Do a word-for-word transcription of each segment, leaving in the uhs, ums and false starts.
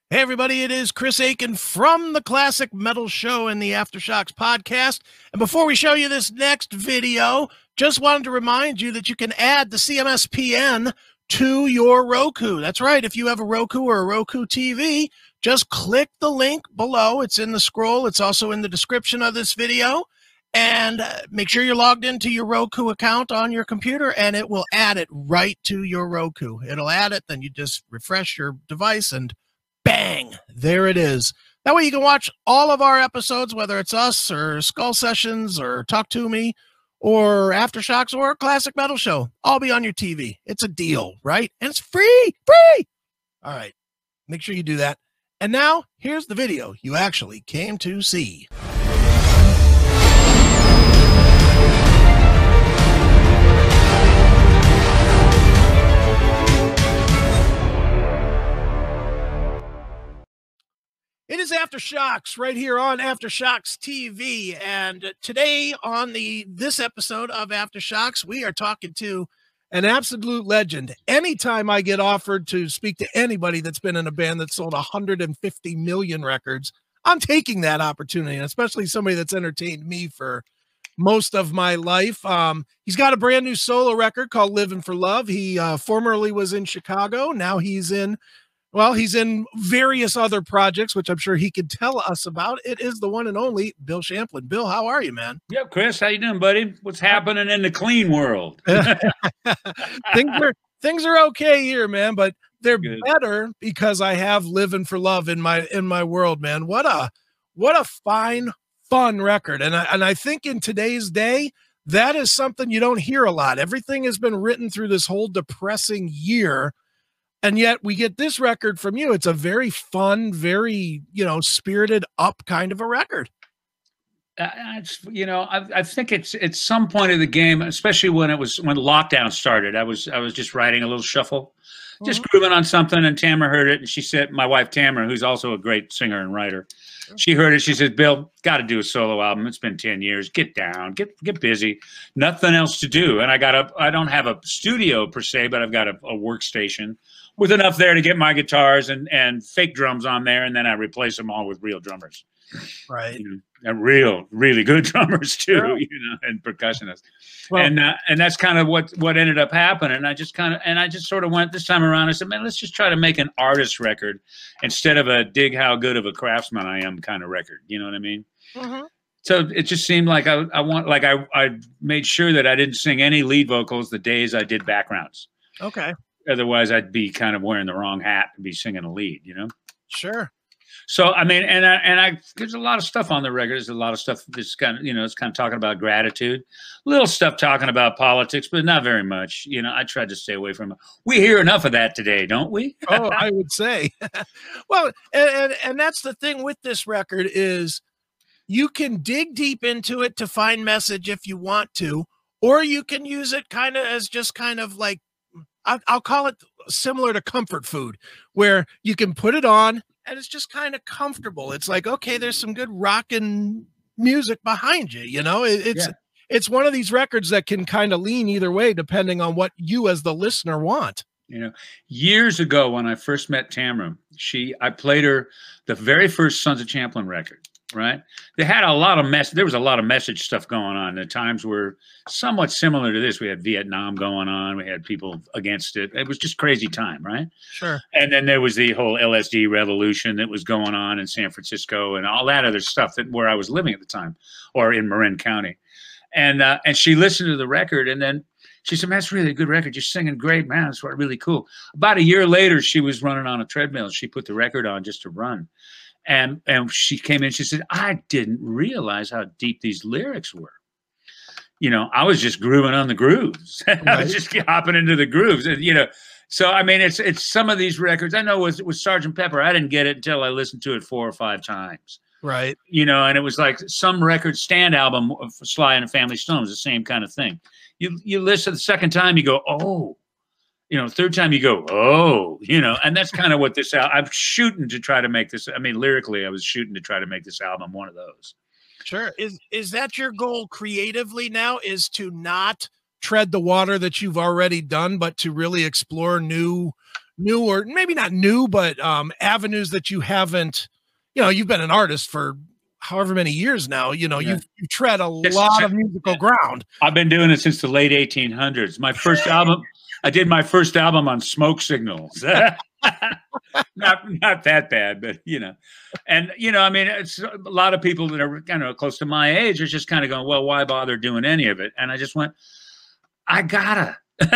Hey, everybody, it is Chris Aiken from the Classic Metal Show and the Aftershocks podcast. And before we show you this next video, just wanted to remind you that you can add the C M S P N to your Roku. That's right. If you have a Roku or a Roku T V, just click the link below. It's in the scroll. It's also in the description of this video. And uh, make sure you're logged into your Roku account on your computer, and it will add it right to your Roku. It'll add it, then you just refresh your device, and bang, there it is. That way you can watch all of our episodes, whether it's us or Skull Sessions or Talk to Me or Aftershocks or Classic Metal Show. All be on your T V. It's a deal, right? And it's free, free. All right, make sure you do that. And now here's the video you actually came to see. It is Aftershocks right here on Aftershocks T V, and today on the this episode of Aftershocks, we are talking to an absolute legend. Anytime I get offered to speak to anybody that's been in a band that sold one hundred fifty million records, I'm taking that opportunity, and especially somebody that's entertained me for most of my life. Um, he's got a brand new solo record called Living for Love. He uh, formerly was in Chicago. Now he's in Well, he's in various other projects, which I'm sure he could tell us about. It is the one and only Bill Champlin. Bill, how are you, man? Yep, Chris, how you doing, buddy? What's happening in the clean world? things are things are okay here, man, but they're Good. better because I have Living for Love in my in my world, man. What a what a fine, fun record. And I and I think in today's day, that is something you don't hear a lot. Everything has been written through this whole depressing year. And yet we get this record from you. It's a very fun, very, you know, spirited up kind of a record. Uh, it's, you know, I, I think it's at some point of the game, especially when it was when lockdown started. I was I was just writing a little shuffle, just mm-hmm. grooving on something, and Tamara heard it, and she said, my wife Tamara, who's also a great singer and writer, she heard it. She said, "Bill, got to do a solo album. It's been ten years. Get down, get get busy. Nothing else to do." And I got a I don't have a studio per se, but I've got a, a workstation with enough there to get my guitars and, and fake drums on there, and then I replace them all with real drummers. Right. You know, and real, really good drummers too, sure. you know, and percussionists. Well, and uh, and that's kind of what, what ended up happening. I just kind of, and I just sort of went this time around, I said, man, let's just try to make an artist record instead of a dig how good of a craftsman I am kind of record. You know what I mean? Mm-hmm. So it just seemed like I, I want, like I, I made sure that I didn't sing any lead vocals the days I did backgrounds. Okay. Otherwise, I'd be kind of wearing the wrong hat and be singing a lead, you know? Sure. So, I mean, and I, and I, there's a lot of stuff on the record. There's a lot of stuff that's kind of, you know, it's kind of talking about gratitude, little stuff talking about politics, but not very much. You know, I tried to stay away from it. We hear enough of that today, don't we? Oh, I would say. Well, and, and, and that's the thing with this record is you can dig deep into it to find message if you want to, or you can use it kind of as just kind of like, I'll call it similar to comfort food, where you can put it on and it's just kind of comfortable. It's like, okay, there's some good rockin' music behind you. You know, it, it's, yeah. it's one of these records that can kind of lean either way, depending on what you as the listener want. You know, years ago when I first met Tamara, she, I played her the very first Sons of Champlin record. Right. They had a lot of mess. There was a lot of message stuff going on. The times were somewhat similar to this. We had Vietnam going on. We had people against it. It was just crazy time. Right. Sure. And then there was the whole L S D revolution that was going on in San Francisco and all that other stuff that where I was living at the time, or in Marin County. And uh, and she listened to the record, and then she said, "Man, that's really a good record. You're singing great, man. That's really cool." About a year later, she was running on a treadmill. She put the record on just to run. And and she came in, she said, "I didn't realize how deep these lyrics were. You know, I was just grooving on the grooves. Right. I was just hopping into the grooves." And, you know, so, I mean, it's it's some of these records. I know with, with Sergeant Pepper, I didn't get it until I listened to it four or five times. Right. You know, and it was like some record stand album of Sly and the Family Stone was the same kind of thing. You, you listen the second time, you go, oh. You know, third time you go, oh, you know, and that's kind of what this, I'm shooting to try to make this. I mean, lyrically, I was shooting to try to make this album one of those. Sure. Is, is that your goal creatively now, is to not tread the water that you've already done, but to really explore new, new, or maybe not new, but um, avenues that you haven't, you know, you've been an artist for however many years now, you know, yeah. you've, you tread a yes, lot of musical yeah. ground. I've been doing it since the late eighteen hundreds. My first album, I did my first album on smoke signals. not not that bad, but you know, and you know, I mean, it's a lot of people that are kind of close to my age are just kind of going, well, why bother doing any of it? And I just went, I gotta,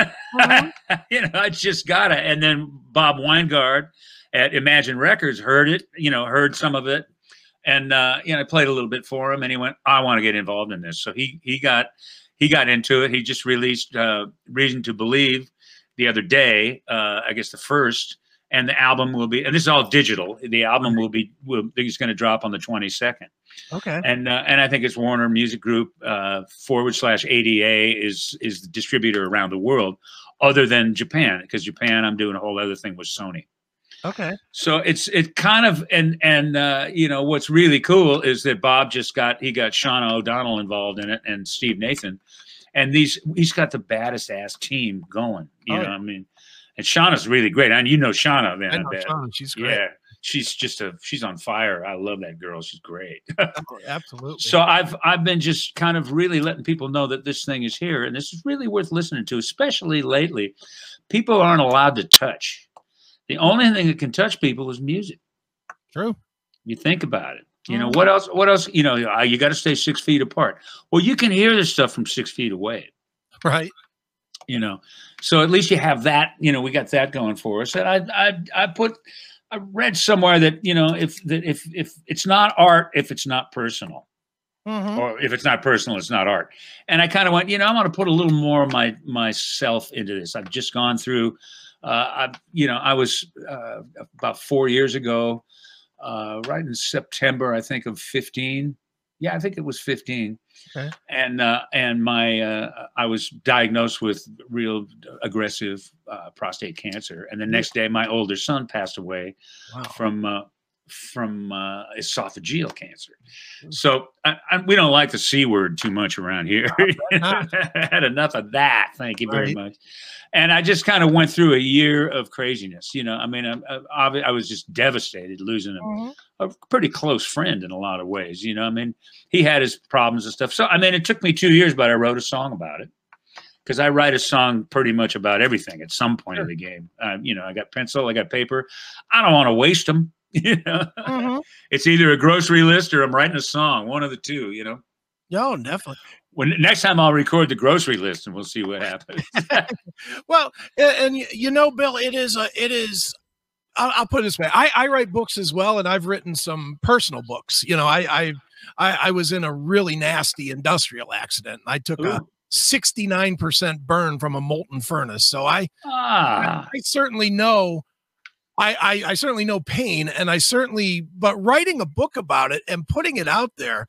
mm-hmm. you know, I just gotta. And then Bob Weingard at Imagine Records heard it, you know, heard some of it, and uh, you know, I played a little bit for him, and he went, I want to get involved in this. So he he got he got into it. He just released uh, Reason to Believe the other day, uh, I guess the first. And the album will be, and this is all digital. The album will be, will, is going to drop on the twenty-second. Okay. And uh, and I think it's Warner Music Group uh, forward slash A D A is is the distributor around the world, other than Japan, because Japan I'm doing a whole other thing with Sony. Okay. So it's it kind of and and uh, you know what's really cool is that Bob just got he got Shauna O'Donnell involved in it and Steve Nathan, and these he's got the baddest ass team going. You oh, know, yeah. I mean. And Shauna's really great. And you know Shauna, man. I know Shauna. She's great. Yeah. She's just a she's on fire. I love that girl. She's great. Oh, absolutely. So I've I've been just kind of really letting people know that this thing is here, and this is really worth listening to, especially lately. People aren't allowed to touch. The only thing that can touch people is music. True. You think about it. You know, what else? What else? You know, you got to stay six feet apart. Well, you can hear this stuff from six feet away. Right. You know, so at least you have that, you know, we got that going for us. And I, I, I put, I read somewhere that, you know, if, that if, if it's not art, if it's not personal, mm-hmm. or if it's not personal, it's not art. And I kind of went, you know, I'm going to put a little more of my, myself into this. I've just gone through, uh, I, you know, I was uh, about four years ago, uh, right in September, I think of fifteen. Yeah, I think it was fifteen. Okay. And uh, and my uh, I was diagnosed with real aggressive uh, prostate cancer, and the next day my older son passed away wow. from uh, from uh, esophageal cancer. So I, I, we don't like the C word too much around here. I had enough of that. Thank you very right. much. And I just kind of went through a year of craziness. You know, I mean, I, I, I was just devastated losing a, mm-hmm. a pretty close friend in a lot of ways. You know, I mean, he had his problems and stuff. So, I mean, it took me two years, but I wrote a song about it, because I write a song pretty much about everything at some point sure. in the game. Uh, you know, I got pencil, I got paper. I don't want to waste them. You know, mm-hmm. It's either a grocery list or I'm writing a song, one of the two, you know. No, definitely. When next time I'll record the grocery list and we'll see what happens. Well, and, and you know, Bill, it is a, it is, I'll, I'll put it this way. I, I write books as well, and I've written some personal books. You know, I, I, I, I was in a really nasty industrial accident. I took Ooh. a sixty-nine percent burn from a molten furnace. So I, ah. I, I certainly know, I, I, I certainly know pain, and I certainly, but writing a book about it and putting it out there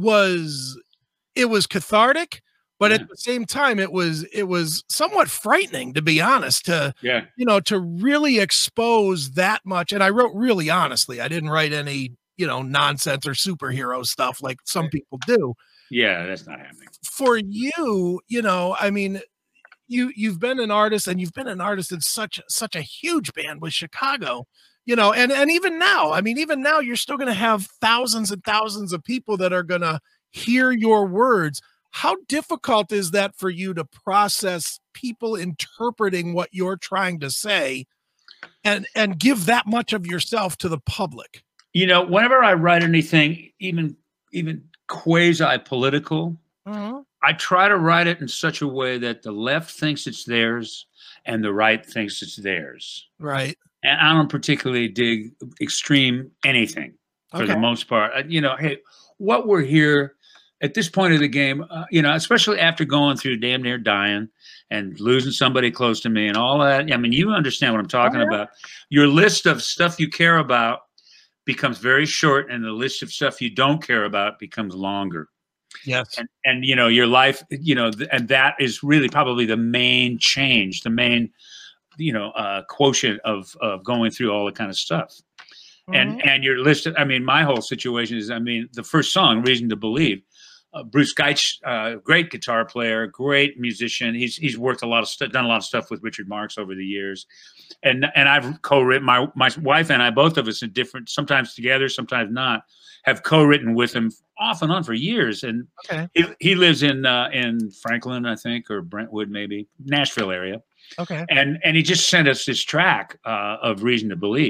was, it was cathartic, but yeah. at the same time, it was, it was somewhat frightening, to be honest, to, yeah. you know, to really expose that much. And I wrote really honestly. I didn't write any, you know, nonsense or superhero stuff like some people do. Yeah, that's not happening. For you, you know, I mean, you, you've been an artist, and you've been an artist in such, such a huge band with Chicago, you know, and, and even now, I mean, even now you're still going to have thousands and thousands of people that are going to hear your words. How difficult is that for you to process people interpreting what you're trying to say and, and give that much of yourself to the public? You know, whenever I write anything, even, even quasi political, uh-huh. I try to write it in such a way that the left thinks it's theirs and the right thinks it's theirs. Right. And I don't particularly dig extreme anything for okay. the most part. You know, hey, what we're here at this point of the game, uh, you know, especially after going through damn near dying and losing somebody close to me and all that. I mean, you understand what I'm talking oh, yeah. about. Your list of stuff you care about becomes very short, and the list of stuff you don't care about becomes longer. Yes. And, and you know, your life, you know, th- and that is really probably the main change, the main, you know, uh, quotient of, of going through all the kind of stuff. Mm-hmm. And, and your list, I mean, my whole situation is, I mean, the first song, Reason to Believe, uh, Bruce Geitz, uh, great guitar player, great musician. He's he's worked a lot of stuff, done a lot of stuff with Richard Marx over the years, and and I've co-written. My my wife and I, both of us, in different, sometimes together, sometimes not, have co-written with him off and on for years. And okay. he he lives in uh, in Franklin, I think, or Brentwood, maybe Nashville area. Okay. And and he just sent us this track uh, of Reason to Believe,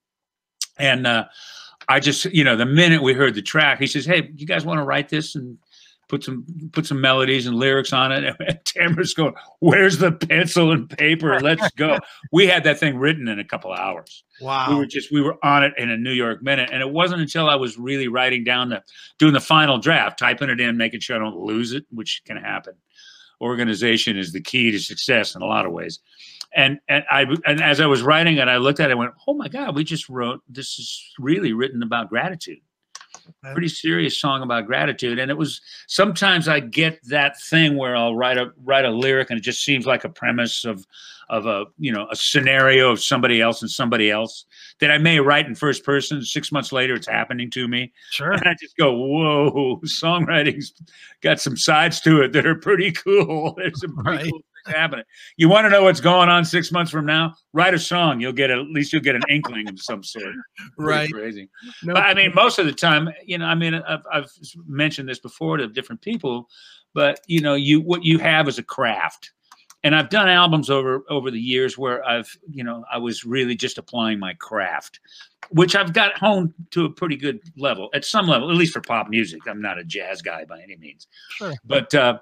and uh, I just, you know, the minute we heard the track, he says, "Hey, you guys want to write this and put some put some melodies and lyrics on it?" And Tamara's going, "Where's the pencil and paper? Let's go." We had that thing written in a couple of hours. Wow. We were just we were on it in a New York minute, and it wasn't until I was really writing down the doing the final draft, typing it in, making sure I don't lose it, which can happen. Organization is the key to success in a lot of ways. And and I and as I was writing it, I looked at it and went, "Oh my God, we just wrote, this is really written about gratitude." Okay. Pretty serious song about gratitude. And it was, sometimes I get that thing where I'll write a write a lyric and it just seems like a premise of of a, you know, a scenario of somebody else and somebody else that I may write in first person. Six months later, it's happening to me. Sure. And I just go, whoa, songwriting's got some sides to it that are pretty cool. There's some pretty right. cool things happening. You want to know what's going on six months from now? Write a song. You'll get, a, at least you'll get an inkling of some sort. Right. Crazy. No, but I mean, most of the time, you know, I mean, I've, I've mentioned this before to different people, but you know, you, what you have is a craft. And I've done albums over over the years where I've, you know, I was really just applying my craft, which I've got honed to a pretty good level, at some level, at least for pop music. I'm not a jazz guy by any means. Sure. But, uh,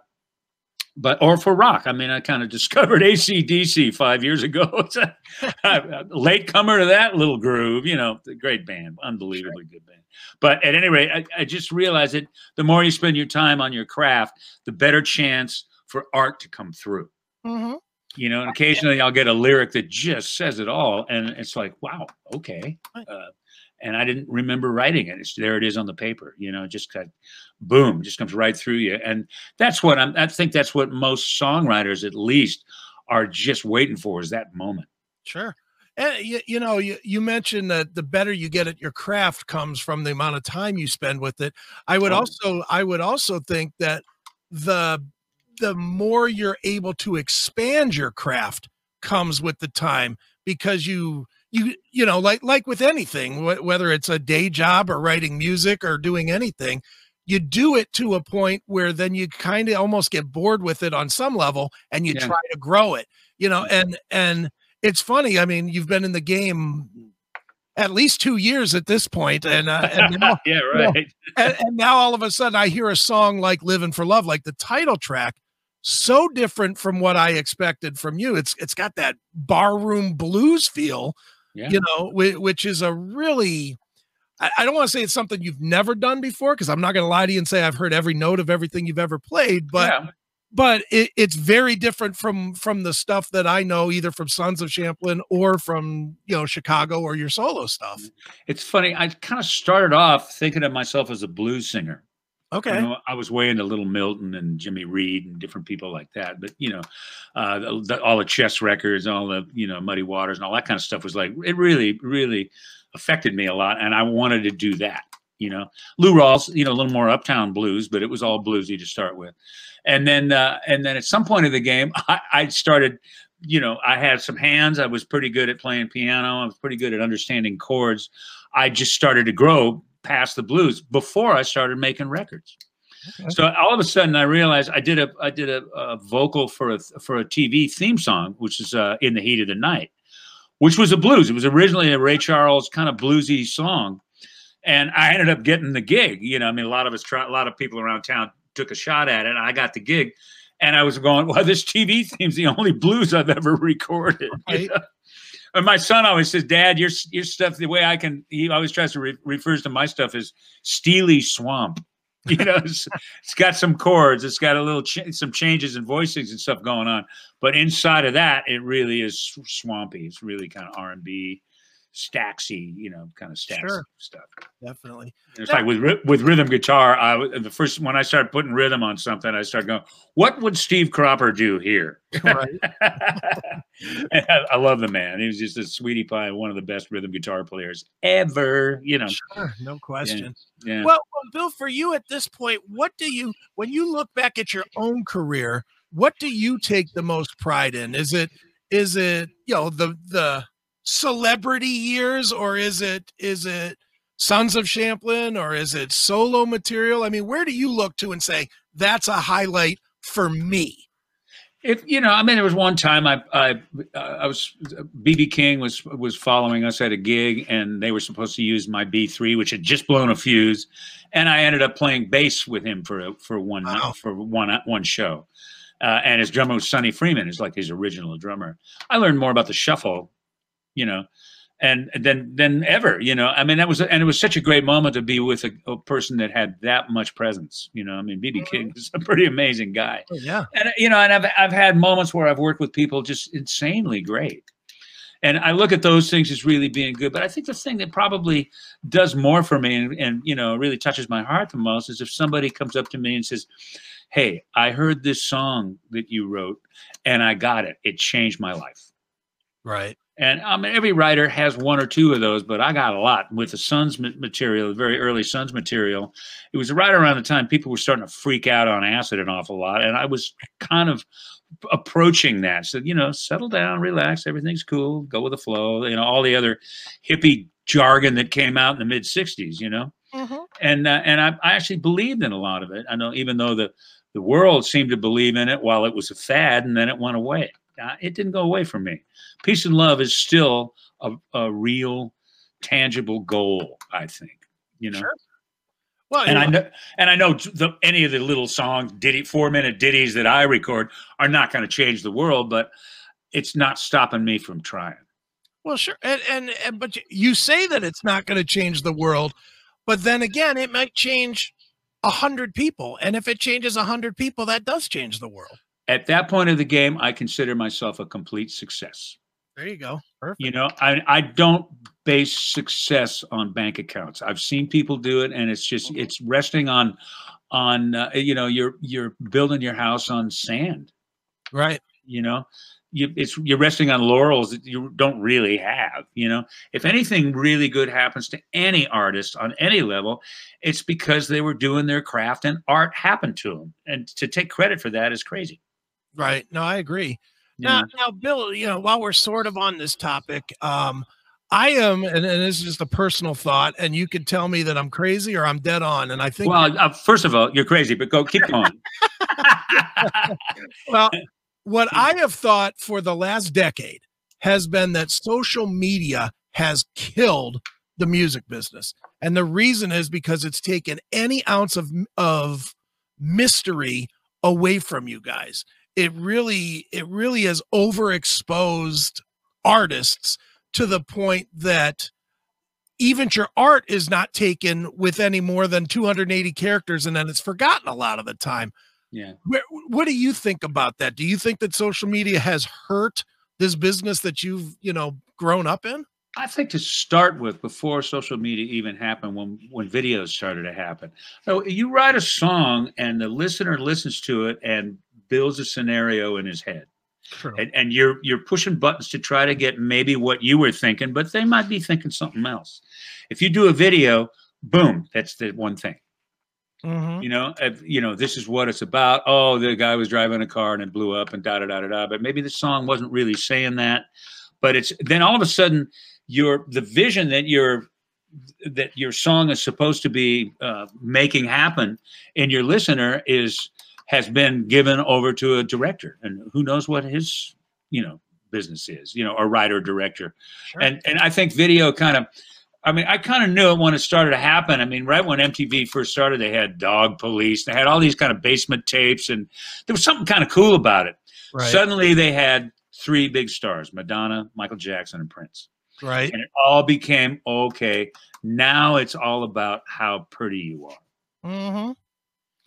but or for rock. I mean, I kind of discovered A C D C five years ago. It's a, a late comer to that little groove, you know, the great band, unbelievably sure. good band. But at any rate, I, I just realized that the more you spend your time on your craft, the better chance for art to come through. Mm-hmm. You know, and occasionally I'll get a lyric that just says it all. And it's like, wow, okay. Uh, and I didn't remember writing it. It's, there it is on the paper, you know, just kind of, boom, just comes right through you. And that's what I'm, I think that's what most songwriters at least are just waiting for, is that moment. Sure. And you, you know, you, you mentioned that the better you get at your craft comes from the amount of time you spend with it. I would oh. also, I would also think that the the more you're able to expand your craft comes with the time, because you, you, you know, like, like with anything, wh whether it's a day job or writing music or doing anything, you do it to a point where then you kind of almost get bored with it on some level and you yeah. try to grow it, you know, and, and it's funny. I mean, you've been in the game at least two years at this point, and, uh, and now, yeah, right. You know, and, and now all of a sudden I hear a song like "Living for Love," like the title track, so different from what I expected from you. It's it's got that barroom blues feel, yeah. you know, which is a really, I, I don't want to say it's something you've never done before, because I'm not going to lie to you and say I've heard every note of everything you've ever played, but yeah. but it, it's very different from from the stuff that I know, either from Sons of Champlin or from, you know, Chicago or your solo stuff. It's funny. I kind of started off thinking of myself as a blues singer. Okay. You know, I was way into Little Milton and Jimmy Reed and different people like that. But, you know, uh, the, the, all the Chess records, all the, you know, Muddy Waters and all that kind of stuff was like, it really, really affected me a lot. And I wanted to do that, you know. Lou Rawls, you know, a little more uptown blues, but it was all bluesy to start with. And then, uh, and then at some point in the game, I, I started, you know, I had some hands. I was pretty good at playing piano. I was pretty good at understanding chords. I just started to grow past the blues before I started making records. Okay. So all of a sudden I realized I did a I did a, a vocal for a for a T V theme song, which is uh, "In the Heat of the Night," which was a blues. It was originally a Ray Charles kind of bluesy song, and I ended up getting the gig. You know, I mean, a lot of us try, a lot of people around town took a shot at it, and I got the gig. And I was going, well, this T V theme's the only blues I've ever recorded. Right. You know? And my son always says, "Dad, your your stuff, the way I can," he always tries to re refers to my stuff as Steely Swamp. You know, it's, it's got some chords, it's got a little ch some changes in voicings and stuff going on, but inside of that, it really is swampy. It's really kind of R and B, Staxy, you know, kind of Stax Sure. stuff. Definitely. It's like with with rhythm guitar. I the first when I started putting rhythm on something, I started going, "What would Steve Cropper do here?" Right. I, I love the man. He was just a sweetie pie, one of the best rhythm guitar players ever. You know, Sure, no question. Yeah. yeah. Well, well, Bill, for you at this point, what do you, when you look back at your own career, what do you take the most pride in? Is it, is it, you know, the the celebrity years, or is it, is it Sons of Champlin, or is it solo material? I mean, where do you look to and say that's a highlight for me? If you know, I mean, there was one time I I I was B B King was was following us at a gig, and they were supposed to use my B three, which had just blown a fuse, and I ended up playing bass with him for for one Wow. for one one show, uh, and his drummer was Sonny Freeman, who's like his original drummer. I learned more about the shuffle, you know, and then than ever, you know. I mean, that was and it was such a great moment to be with a, a person that had that much presence, you know. I mean, B B King is a pretty amazing guy. Oh, yeah. And you know, and I've I've had moments where I've worked with people just insanely great, and I look at those things as really being good. But I think the thing that probably does more for me and, and you know really touches my heart the most is if somebody comes up to me and says, "Hey, I heard this song that you wrote, and I got it. It changed my life." Right. And I mean, every writer has one or two of those, but I got a lot with the Sons material, the very early Sons material. It was right around the time people were starting to freak out on acid an awful lot. And I was kind of approaching that. So, you know, settle down, relax, everything's cool, go with the flow, you know, all the other hippie jargon that came out in the mid sixties, you know. Mm-hmm. And uh, and I, I actually believed in a lot of it. I know, even though the, the world seemed to believe in it while it was a fad, and then it went away. Uh, it didn't go away from me. Peace and love is still a, a real, tangible goal, I think. You know, Sure. Well, and you I know, know, and I know the, any of the little songs, ditty, four-minute ditties that I record are not going to change the world, but it's not stopping me from trying. well, sure, and, and and but you say that it's not going to change the world, but then again, it might change a hundred people, and if it changes a hundred people, that does change the world. At that point of the game, I consider myself a complete success. There you go. Perfect. You know, I, I don't base success on bank accounts. I've seen people do it, and it's just it's resting on on uh, you know you're you're building your house on sand. Right. You know, you it's you're resting on laurels that you don't really have. You know, if anything really good happens to any artist on any level, it's because they were doing their craft and art happened to them, and to take credit for that is crazy. Right. No, I agree. Yeah. Now, now, Bill, you know, while we're sort of on this topic, um, I am, and, and this is just a personal thought, and you can tell me that I'm crazy or I'm dead on. And I think, Well, uh, first of all, you're crazy, but go keep going. well, what I have thought for the last decade has been that social media has killed the music business. And the reason is because it's taken any ounce of, of mystery away from you guys. It really, it really has overexposed artists to the point that even your art is not taken with any more than two hundred eighty characters, and then it's forgotten a lot of the time. Yeah. Where, what do you think about that? Do you think that social media has hurt this business that you've, you know, grown up in? I think to start with, before social media even happened, when when videos started to happen, so you write a song and the listener listens to it and builds a scenario in his head, True. and, and you're you're pushing buttons to try to get maybe what you were thinking, but they might be thinking something else. If you do a video, boom, that's the one thing. Mm-hmm. You know, if, you know, this is what it's about. Oh, the guy was driving a car and it blew up and da da da da da. But maybe the song wasn't really saying that. But it's then all of a sudden, your the vision that your that your song is supposed to be uh, making happen in your listener is has been given over to a director, and who knows what his you know business is, you know, a writer director, Sure. and and I think video kind of. I mean, I kind of knew it when it started to happen. I mean, right when M T V first started, they had Dog Police. They had all these kind of basement tapes, and there was something kind of cool about it. Right. Suddenly, they had three big stars, Madonna, Michael Jackson, and Prince. Right. And it all became, okay, now it's all about how pretty you are. Mm-hmm.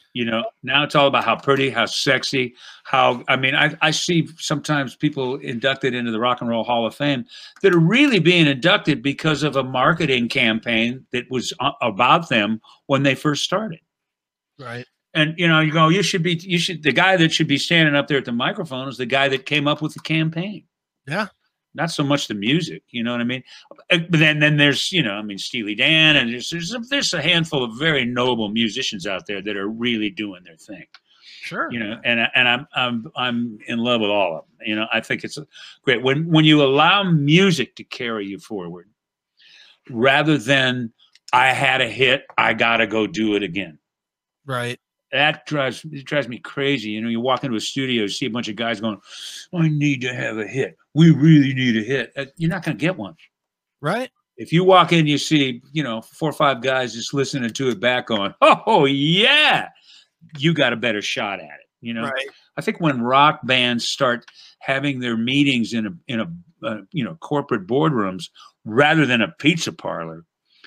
You know, now it's all about how pretty, how sexy, how, I mean, I, I see sometimes people inducted into the Rock and Roll Hall of Fame that are really being inducted because of a marketing campaign that was about them when they first started. Right. And, you know, you go, you should be, you should, the guy that should be standing up there at the microphone is the guy that came up with the campaign. Yeah. Not so much the music, you know what I mean? But then, then there's, you know, I mean, Steely Dan, and there's, there's, a, there's a handful of very noble musicians out there that are really doing their thing. Sure. You know, and and I'm I'm I'm in love with all of them. You know, I think it's great when when you allow music to carry you forward, rather than I had a hit, I gotta go do it again. Right. That drives it drives me crazy. You know, you walk into a studio, you see a bunch of guys going, "I need to have a hit. We really need a hit." You're not going to get one, right? If you walk in, you see, you know, four or five guys just listening to it back, going, "Oh yeah," you got a better shot at it. You know, right. I think when rock bands start having their meetings in a in a uh, you know corporate boardrooms rather than a pizza parlor,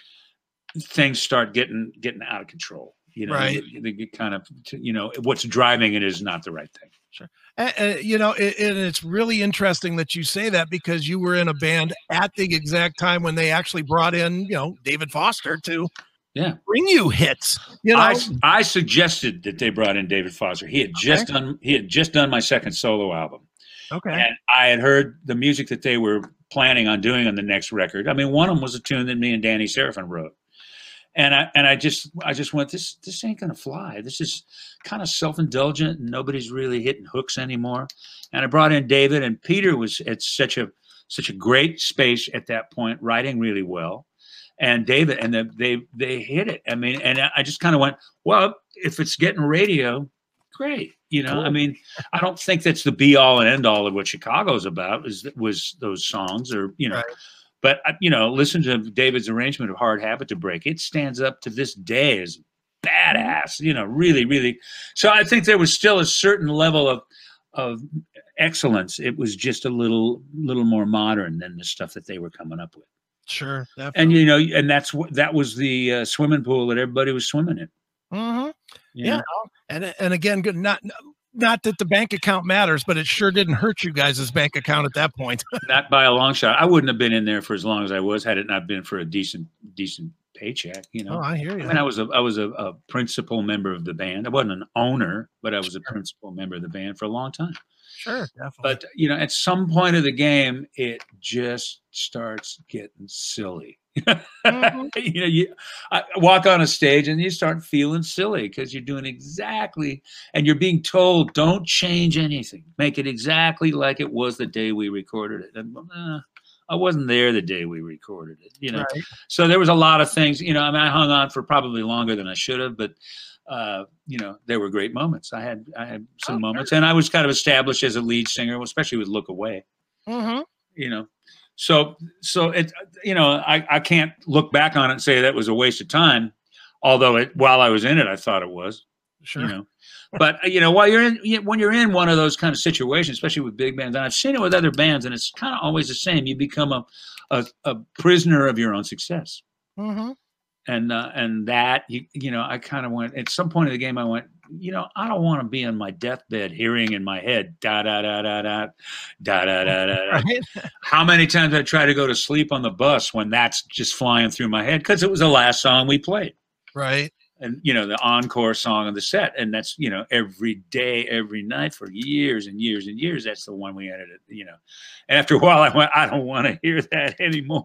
things start getting getting out of control. You know, right. they, they get kind of, you know, what's driving it is not the right thing. Sure. And, uh, you know, it, and it's really interesting that you say that, because you were in a band at the exact time when they actually brought in, you know, David Foster to yeah bring you hits. You know, I, I suggested that they brought in David Foster. He had just okay. done he had just done my second solo album. Okay. And I had heard the music that they were planning on doing on the next record. I mean, one of them was a tune that me and Danny Serafin wrote. And I and I just I just went, this this ain't gonna fly. This is kind of self-indulgent, and nobody's really hitting hooks anymore. And I brought in David, and Peter was at such a such a great space at that point, writing really well. And David and the, they they hit it. I mean, and I just kind of went, well, if it's getting radio, great. You know, cool. I mean, I don't think that's the be all and end all of what Chicago's about. Is was those songs, or you know. Right. But, you know, listen to David's arrangement of Hard Habit to Break. It stands up to this day as badass, you know, really, really. So I think there was still a certain level of of excellence. It was just a little little more modern than the stuff that they were coming up with. Sure. Definitely. And, you know, and that's what that was the uh, swimming pool that everybody was swimming in. Mm-hmm. Yeah. Know? And, and again, good. Not, Not that the bank account matters, but it sure didn't hurt you guys' bank account at that point. Not by a long shot. I wouldn't have been in there for as long as I was had it not been for a decent, decent paycheck. You know. Oh, I hear you. I mean, I was a, I was a, a principal member of the band. I wasn't an owner, but I was sure. a principal member of the band for a long time. Sure, definitely. But you know, at some point of the game, it just starts getting silly. Mm-hmm. You know, you I walk on a stage and you start feeling silly because you're doing exactly, and you're being told, don't change anything. Make it exactly like it was the day we recorded it. And, uh, I wasn't there the day we recorded it, you know. Right. So there was a lot of things, you know. I mean, I hung on for probably longer than I should have, but uh, you know, there were great moments. I had I had some oh, moments, sure. And I was kind of established as a lead singer, especially with Look Away. Mm-hmm. You know. So, so it, you know, I, I can't look back on it and say that was a waste of time. Although it, while I was in it, I thought it was, sure. You know, but you know, while you're in, when you're in one of those kind of situations, especially with big bands, and I've seen it with other bands, and it's kind of always the same. You become a, a, a prisoner of your own success. Mm-hmm. And, uh, and that, you, you know, I kind of went, at some point in the game, I went, you know, I don't want to be on my deathbed hearing in my head, da, da, da, da, da, da, da, da, da. Right? How many times I try to go to sleep on the bus when that's just flying through my head, because it was the last song we played. Right. And, you know, the encore song of the set. And that's, you know, every day, every night for years and years and years. That's the one we edited, you know. And after a while, I went, I don't want to hear that anymore.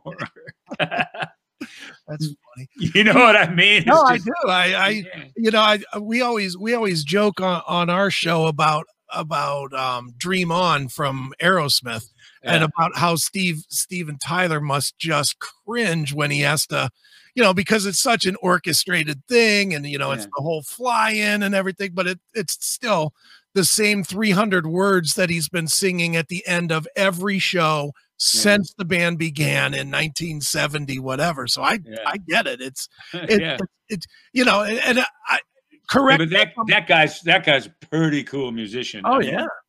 That's funny. You know what I mean? No, just, I do. I, I, yeah. you know, I, we always, we always joke on, on our show about, about um, Dream On from Aerosmith, yeah. And about how Steve, Steven Tyler must just cringe when he has to, you know, because it's such an orchestrated thing, and, you know, yeah. It's the whole fly in and everything, but it, it's still the same three hundred words that he's been singing at the end of every show since yeah. the band began in nineteen seventy, whatever. So I, yeah. I get it. It's, it, yeah. it, it, you know, and, and I correct. Yeah, but that, that guy's, that guy's a pretty cool musician. Oh I mean, yeah.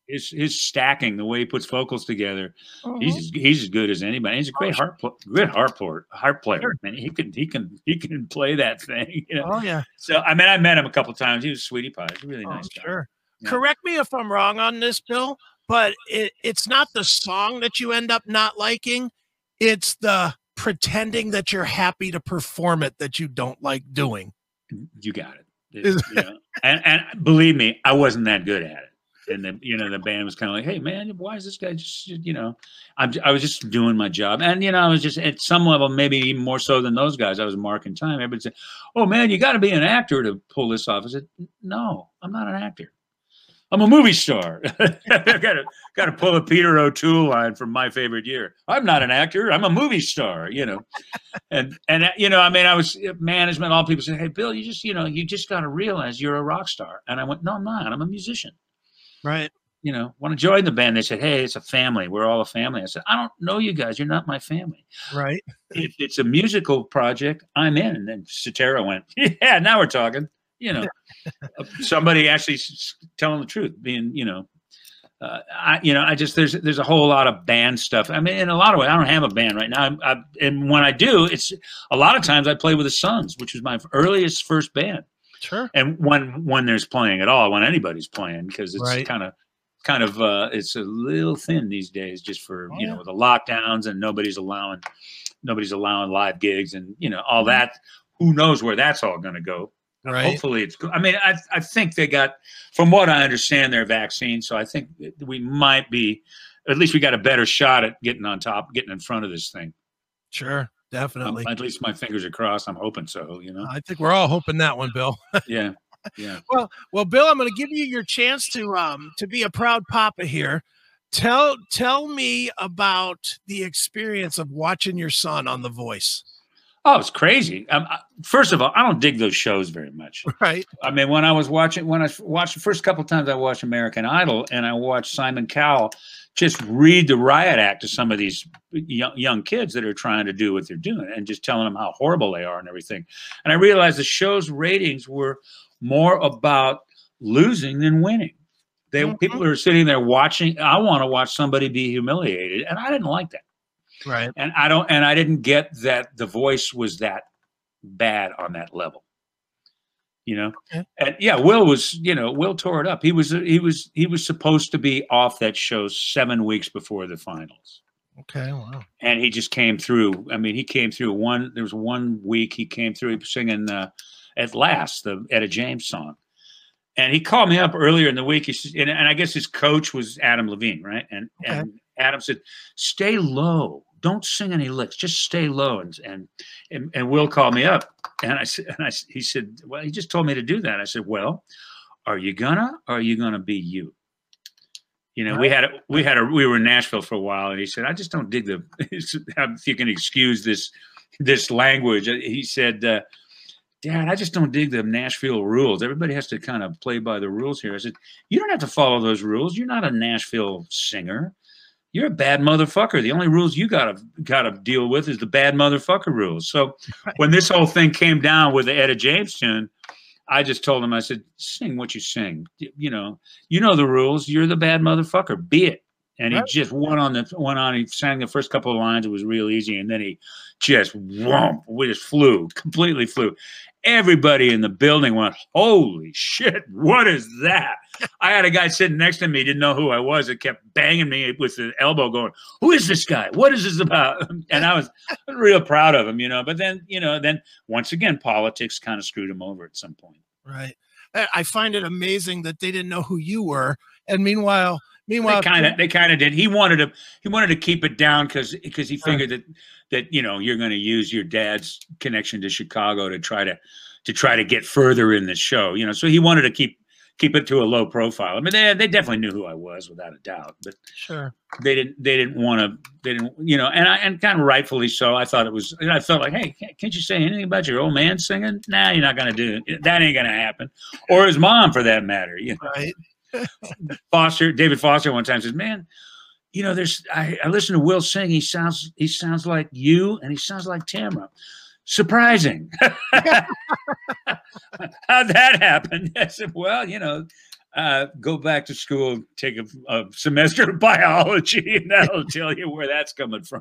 his his stacking, the way he puts vocals together, Uh-huh. he's as, he's as good as anybody. He's a great Oh, harp pl- good harp player. Harp player. sure. Man, he can he can he can play that thing. You know? Oh yeah. So I mean, I met him a couple times. He was a sweetie pie. He's a really Oh, nice guy. sure. Yeah. Correct me if I'm wrong on this, Bill, but it, it's not the song that you end up not liking. It's the pretending that you're happy to perform it that you don't like doing. You got it. It, you know, and, and believe me, I wasn't that good at it. And the, you know, the band was kind of like, hey man, why is this guy just, you know, I'm, I was just doing my job. And, you know, I was just at some level, maybe even more so than those guys, I was marking time. Everybody said, oh man, you got to be an actor to pull this off. I said, no, I'm not an actor. I'm a movie star. I got to got to pull a Peter O'Toole line from My Favorite Year. I'm not an actor. I'm a movie star. You know, and and you know, I mean, I was management. All people said, "Hey, Bill, you just you know, you just got to realize you're a rock star." And I went, "No, I'm not. I'm a musician." Right. You know, when I joined the band, they said, "Hey, it's a family. We're all a family." I said, "I don't know you guys. You're not my family." Right. If it's a musical project, I'm in. And then Cetera went, "Yeah, now we're talking." You know, somebody actually s- telling the truth, being, you know, uh, I, you know, I just, there's, there's a whole lot of band stuff. I mean, in a lot of ways, I don't have a band right now. I, I, and when I do, it's a lot of times I play with the Sons, which was my earliest first band. Sure. And when, when there's playing at all, when anybody's playing, because it's Right. kind of, kind of, uh, it's a little thin these days, just for, Oh, you yeah. know, the lockdowns and nobody's allowing, nobody's allowing live gigs and, you know, all Mhm. that. Who knows where that's all going to go. Right. Hopefully it's good. I mean, I I think they got, from what I understand, their vaccine. So I think we might be, at least we got a better shot at getting on top, getting in front of this thing. Sure. Um, Definitely. at least my fingers are crossed. I'm hoping so, you know? I think we're all hoping that one, Bill. Yeah. Yeah. Well, well, Bill, I'm going to give you your chance to um to be a proud papa here. Tell tell me about the experience of watching your son on The Voice. Oh, it's crazy. Um, I- first of all, I don't dig those shows very much. Right. I mean, when I was watching, when I watched the first couple of times I watched American Idol and I watched Simon Cowell just read the riot act to some of these young, young kids that are trying to do what they're doing and just telling them how horrible they are and everything. And I realized the show's ratings were more about losing than winning. They Mhm. people are sitting there watching. I want to watch somebody be humiliated, and I didn't like that. Right. And I don't, and I didn't get that The Voice was that bad on that level, you know. Okay. And yeah, Will was, you know, Will tore it up. He was, he was, he was supposed to be off that show seven weeks before the finals, Okay. Wow. and he just came through. I mean, he came through one. There was one week he came through. He was singing uh, "At Last," the Etta James song, and he called me up earlier in the week. He said, and, and I guess his coach was Adam Levine, right? And Okay. and Adam said, "Stay low. Don't sing any licks. Just stay low." And and and, and Will called me up, and I said, and I he said, "Well, he just told me to do that." I said, "Well, are you gonna? Or are you gonna be you?" You know, we had a, we had a we were in Nashville for a while, and he said, "I just don't dig the if you can excuse this this language." He said, uh, "Dad, I just don't dig the Nashville rules. Everybody has to kind of play by the rules here." I said, "You don't have to follow those rules. You're not a Nashville singer. You're a bad motherfucker. The only rules you gotta gotta deal with is the bad motherfucker rules." So when this whole thing came down with the Etta James tune, I just told him, I said, "Sing what you sing. You know, you know the rules. You're the bad motherfucker. Be it." And he Right. just went on the went on. He sang the first couple of lines. It was real easy, and then he just whoomp, we just flew, completely flew. Everybody in the building went, "Holy shit! What is that?" I had a guy sitting next to me, didn't know who I was. It kept banging me with the elbow, going, "Who is this guy? What is this about?" And I was real proud of him, you know. But then, you know, then once again, politics kind of screwed him over at some point. Right. I I find it amazing that they didn't know who you were, and meanwhile, meanwhile, They kind of, they kind of did. He wanted to, he wanted to keep it down because, because he Sure. figured that, that you know, you're going to use your dad's connection to Chicago to try to, to try to get further in the show, you know. So he wanted to keep, keep it to a low profile. I mean, they, they definitely knew who I was without a doubt, but Sure. they didn't, they didn't want to, they didn't, you know, and I, and kind of rightfully so. I thought it was, and I felt like, hey, can't, can't you say anything about your old man singing? Nah, you're not going to do it. That ain't going to happen. Or his mom, for that matter, you know. Right. Foster, David Foster, one time says, "Man, you know, there's I, I listen to Will sing. He sounds he sounds like you, and he sounds like Tamara. Surprising." How'd that happen? I said, "Well, you know, uh, go back to school, take a, a semester of biology, and that'll tell you where that's coming from.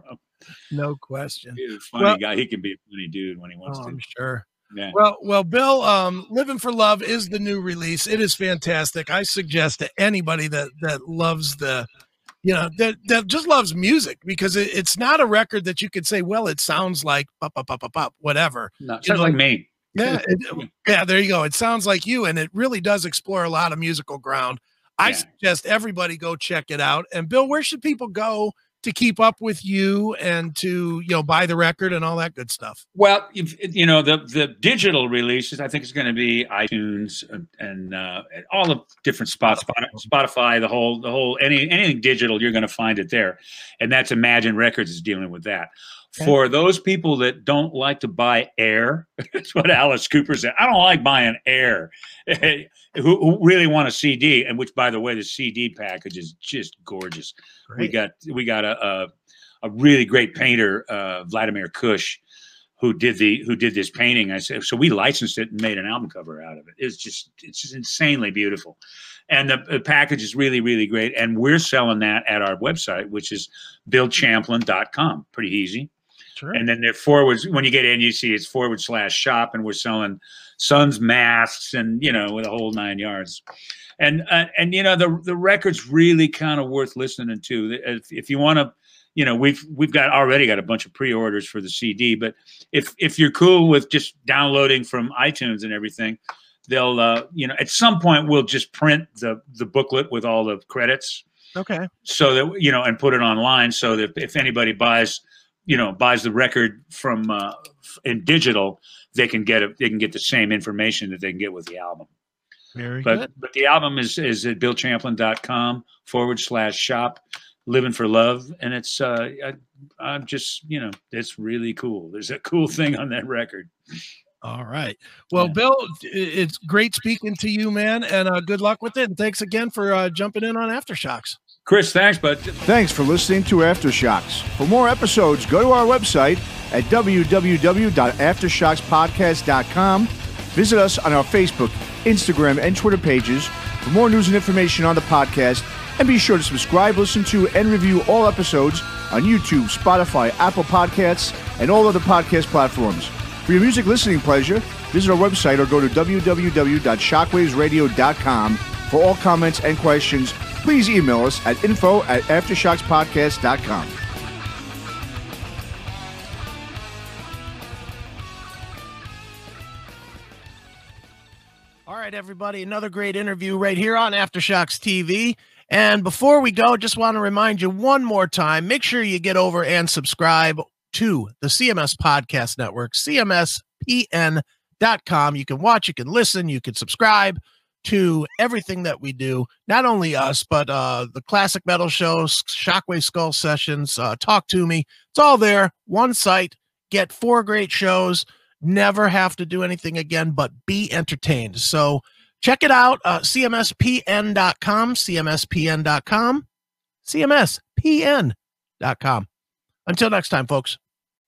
No question. He's a funny well, guy. He can be a funny dude when he wants oh, to. I'm sure. Yeah. Well, well, Bill, um, Living for Love is the new release. It is fantastic. I suggest to anybody that that loves the, you know, that that just loves music, because it, it's not a record that you could say, well, it sounds like pop, pop, pop, pop, pop, whatever. No, it sounds like me. Yeah, it, yeah, there you go. It sounds like you, and it really does explore a lot of musical ground. I yeah. suggest everybody go check it out. And Bill, where should people go to keep up with you and to, you know, buy the record and all that good stuff? Well, if, you know, the the digital releases, I think it's going to be iTunes and, and uh, all the different spots, Spotify, the whole, the whole, any anything digital, you're going to find it there. And that's Imagine Records is dealing with that. Okay. For those people that don't like to buy air, that's what Alice Cooper said. I don't like buying air. who, who really want a C D, and which, by the way, the C D package is just gorgeous. Great. We got we got a a, a really great painter, uh, Vladimir Kush, who did the who did this painting. I said, so we licensed it and made an album cover out of it. It's just it's just insanely beautiful. And the, the package is really, really great. And we're selling that at our website, which is bill champlin dot com. Pretty easy. Sure. And then they're forwards. When you get in, you see it's forward slash shop, and we're selling Suns masks and, you know, with a whole nine yards. And, uh, and you know, the the record's really kind of worth listening to. If, if you want to, you know, we've we've got already got a bunch of pre-orders for the C D. But if if you're cool with just downloading from iTunes and everything, they'll, uh, you know, at some point we'll just print the the booklet with all the credits. Okay. So that, you know, and put it online so that if anybody buys, you know, buys the record from uh, in digital, they can get it. They can get the same information that they can get with the album. Very but, good. But the album is is at bill champlin dot com forward slash shop, Living for Love, and it's uh, I, I'm just, you know, it's really cool. There's a cool thing on that record. All right. Well, yeah. Bill, it's great speaking to you, man, and uh, good luck with it. And thanks again for uh, jumping in on Aftershocks. Chris, thanks, bud. Thanks for listening to Aftershocks. For more episodes, go to our website at w w w dot aftershocks podcast dot com. Visit us on our Facebook, Instagram, and Twitter pages for more news and information on the podcast. And be sure to subscribe, listen to, and review all episodes on YouTube, Spotify, Apple Podcasts, and all other podcast platforms. For your music listening pleasure, visit our website or go to w w w dot shockwaves radio dot com. For all comments and questions, please email us at info at aftershocs podcast dot com. All right, everybody, another great interview right here on Aftershocks T V. And before we go, just want to remind you one more time, make sure you get over and subscribe to the C M S Podcast Network, C M S P N dot com. You can watch, you can listen, you can subscribe to everything that we do, not only us, but uh, the Classic Metal Shows, Shockwave Skull Sessions, uh, Talk to Me. It's all there, one site, get four great shows, never have to do anything again but be entertained. So check it out, uh, C M S P N dot com, C M S P N dot com, C M S P N dot com. Until next time, folks.